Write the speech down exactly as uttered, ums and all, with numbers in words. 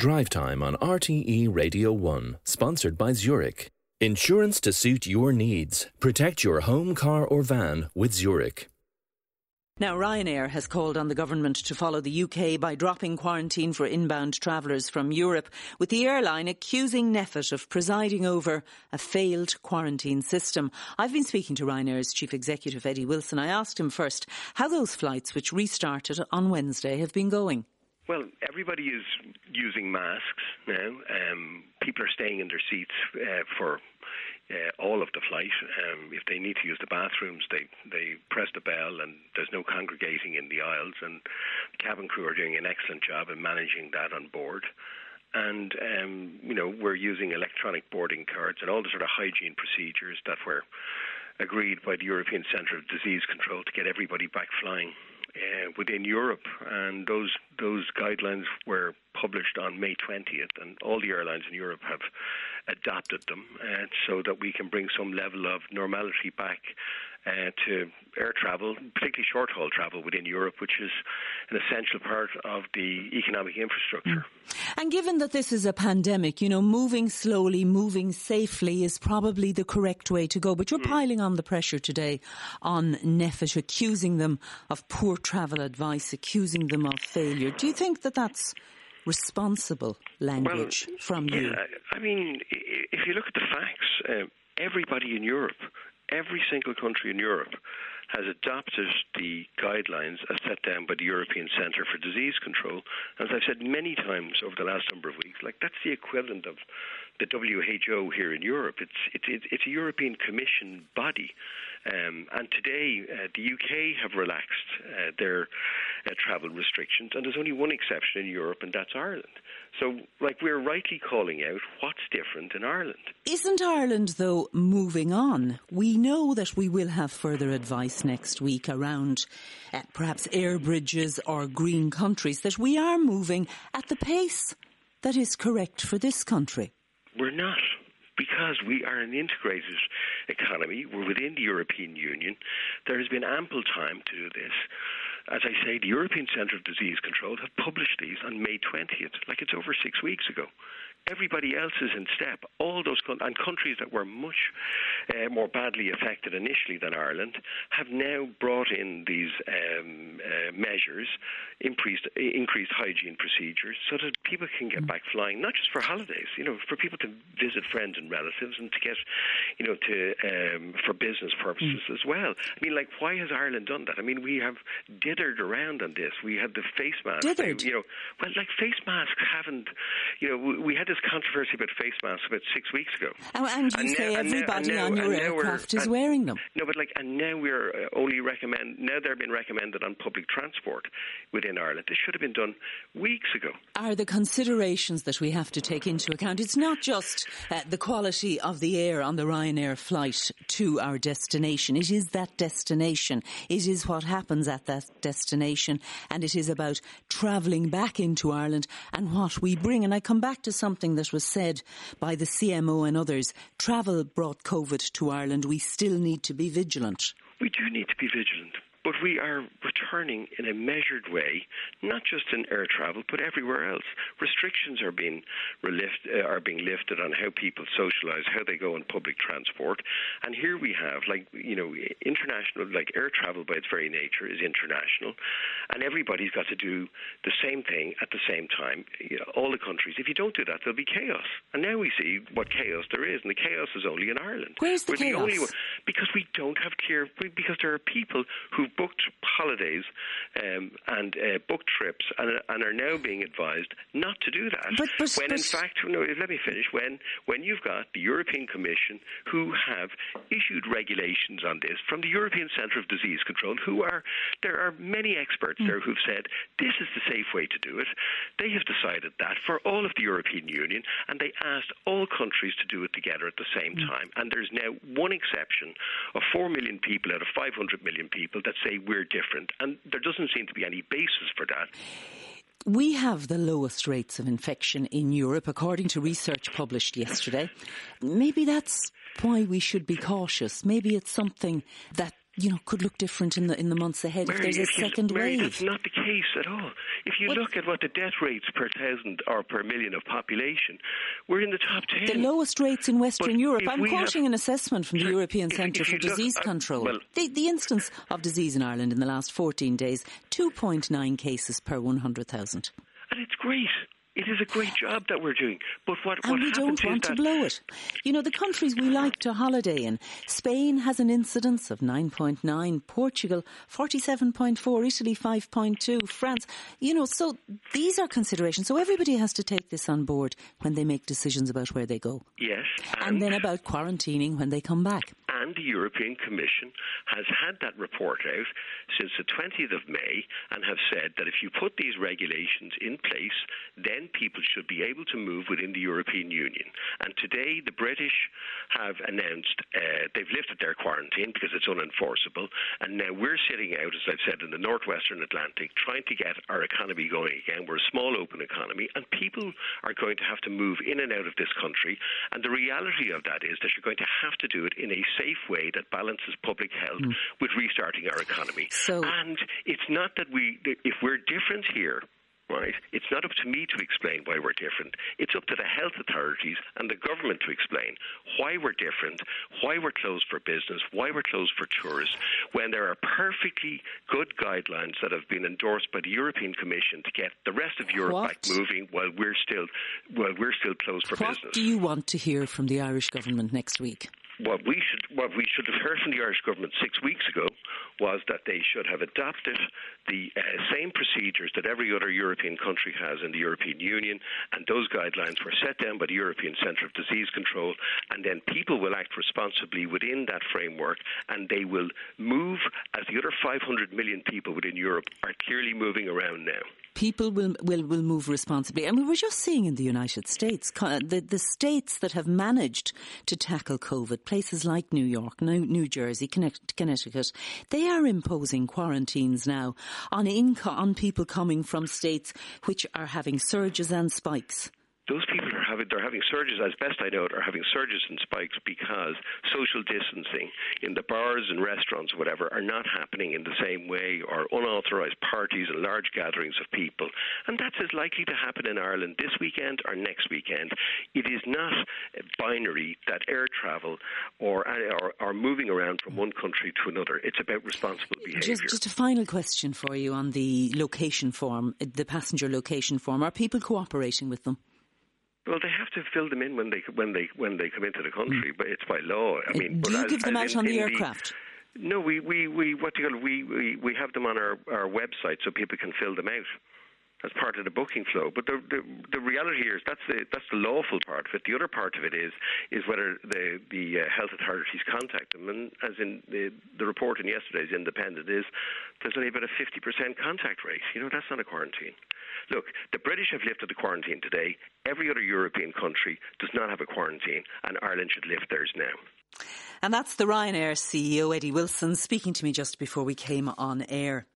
Drive Time on R T E Radio one, sponsored by Zurich. Insurance to suit your needs. Protect your home, car or van with Zurich. Now, Ryanair has called on the government to follow the U K by dropping quarantine for inbound travellers from Europe, with the airline accusing Nefit of presiding over a failed quarantine system. I've been speaking to Ryanair's chief executive, Eddie Wilson. I asked him first how those flights, which restarted on Wednesday, have been going. Well, everybody is using masks now. Um, people are staying in their seats uh, for uh, all of the flight. Um, if they need to use the bathrooms, they, they press the bell and there's no congregating in the aisles. And the cabin crew are doing an excellent job in managing that on board. And, um, you know, we're using electronic boarding cards and all the sort of hygiene procedures that were agreed by the European Centre of Disease Control to get everybody back flying uh, within Europe. And those those guidelines were published on May twentieth, and all the airlines in Europe have adopted them uh, so that we can bring some level of normality back uh, to air travel, particularly short-haul travel within Europe, which is an essential part of the economic infrastructure. Mm. And given that this is a pandemic, you know, moving slowly, moving safely is probably the correct way to go. But you're mm. piling on the pressure today on Nefit, accusing them of poor travel advice, accusing them of failure. Do you think that that's responsible language well, from yeah, you? I mean, if you look at the facts, uh, everybody in Europe, every single country in Europe has adopted the guidelines as set down by the European Centre for Disease Control. As I've said many times over the last number of weeks, like that's the equivalent of the W H O here in Europe. It's it's it's a European Commission body. Um, and today, uh, the U K have relaxed uh, their uh, travel restrictions, and there's only one exception in Europe, and that's Ireland. So, like, we're rightly calling out what's different in Ireland. Isn't Ireland, though, moving on? We know that we will have further advice next week around uh, perhaps air bridges or green countries, that we are moving at the pace that is correct for this country. We're not. Because we are an integrated economy, we're within the European Union, there has been ample time to do this. As I say, the European Centre of Disease Control have published these on May twentieth, like it's over six weeks ago. Everybody else is in step. All those con- and countries that were much uh, more badly affected initially than Ireland have now brought in these um, uh, measures, increased increased hygiene procedures, so that people can get back flying, not just for holidays, you know, for people to visit friends and relatives, and to get, you know, to um, for business purposes mm. as well. I mean, like, why has Ireland done that? I mean, we have dithered around on this. We had the face masks. Dithered? You know, well, like, face masks haven't, you know, we, we had this controversy about face masks about six weeks ago. Oh, and you and say now, everybody now, on your aircraft is and, wearing them. No, but like, and now we're only recommend. Now they're being recommended on public transport within Ireland. This should have been done weeks ago. Are the considerations that we have to take into account? It's not just uh, the quality of the air on the Ryanair flight to our destination. It is that destination. It is what happens at that destination, and it is about travelling back into Ireland and what we bring. And I come back to something that was said by the C M O and others. Travel brought COVID to Ireland. We still need to be vigilant. We do need to be vigilant. But we are returning in a measured way, not just in air travel, but everywhere else. Restrictions are being relift, uh, are being lifted on how people socialise, how they go on public transport. And here we have, like, you know, international, like air travel by its very nature is international. And everybody's got to do the same thing at the same time, you know, all the countries. If you don't do that, there'll be chaos. And now we see what chaos there is, and the chaos is only in Ireland. Where's the We're chaos? The only one, because we don't have clear, because there are people who've booked holidays um, and uh, booked trips and, and are now being advised not to do that. But, but, when but, in fact, no, let me finish, when, when you've got the European Commission who have issued regulations on this from the European Centre of Disease Control, who are, there are many experts mm. there who've said this is the safe way to do it. They have decided that for all of the European Union, and they asked all countries to do it together at the same mm. time. And there's now one exception of four million people out of five hundred million people that say we're different, and there doesn't seem to be any basis for that. We have the lowest rates of infection in Europe, according to research published yesterday. Maybe that's why we should be cautious. Maybe it's something that you know, could look different in the in the months ahead Mary, if there's a if you, second Mary, wave. That's not the case at all. If you what? look at what the death rates per thousand or per million of population, we're in the top ten. The lowest rates in Western but Europe. I'm quoting have, an assessment from the sure, European if, Centre if for Disease look, Control. Uh, well, the, the instance of disease in Ireland in the last fourteen days, two point nine cases per one hundred thousand. And it's great. It is a great job that we're doing. But what, and what we don't want to blow it. You know, the countries we like to holiday in, Spain has an incidence of nine point nine, Portugal forty-seven point four, Italy five point two, France. You know, so these are considerations. So everybody has to take this on board when they make decisions about where they go. Yes. And, and then about quarantining when they come back. And the European Commission has had that report out since the twentieth of May and have said that if you put these regulations in place, then people should be able to move within the European Union. And today the British have announced uh, they've lifted their quarantine because it's unenforceable. And now we're sitting out, as I've said, in the northwestern Atlantic trying to get our economy going again. We're a small open economy and people are going to have to move in and out of this country. And the reality of that is that you're going to have to do it in a safe way that balances public health mm. with restarting our economy. So, and it's not that we, if we're different here, right, it's not up to me to explain why we're different. It's up to the health authorities and the government to explain why we're different, why we're closed for business, why we're closed for tourists, when there are perfectly good guidelines that have been endorsed by the European Commission to get the rest of Europe what? back moving while we're still while we're still closed for what business. What do you want to hear from the Irish government next week? What we should what we should have heard from the Irish government six weeks ago was that they should have adopted the uh, same procedures that every other European country has in the European Union, and those guidelines were set down by the European Centre of Disease Control, and then people will act responsibly within that framework, and they will move as the other five hundred million people within Europe are clearly moving around now. People will, will, will move responsibly. And we were just seeing in the United States, the, the states that have managed to tackle COVID, places like New York, New, New Jersey, Connecticut, they are imposing quarantines now on, inco- on people coming from states which are having surges and spikes. Those people are having, they're having surges, as best I know it, are having surges and spikes because social distancing in the bars and restaurants, whatever, are not happening in the same way, or unauthorised parties and large gatherings of people. And that's as likely to happen in Ireland this weekend or next weekend. It is not binary that air travel or, or, or moving around from one country to another. It's about responsible behaviour. Just, just a final question for you on the location form, the passenger location form. Are people cooperating with them? Well, they have to fill them in when they when they when they come into the country, mm. but it's by law. I mean, do you as, give them out in, on the aircraft? The, no, we we we what do you call it? We, we we have them on our, our website so people can fill them out as part of the booking flow. But the the, the reality here is that's the that's the lawful part of it. The other part of it is is whether the the uh, health authorities contact them. And as in the the report in yesterday's Independent is, there's only about a fifty percent contact rate. You know, that's not a quarantine. Look, the British have lifted the quarantine today. Every other European country does not have a quarantine, and Ireland should lift theirs now. And that's the Ryanair C E O, Eddie Wilson, speaking to me just before we came on air.